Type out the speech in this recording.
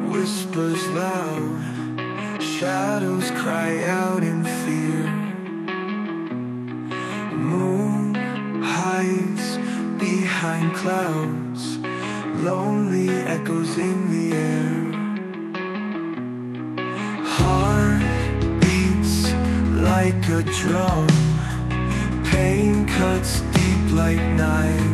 whispers loud, shadows cry out in fear. Moon hides behind clouds, lonely echoes in the air. Heart beats like a drum, pain cuts deep like knives.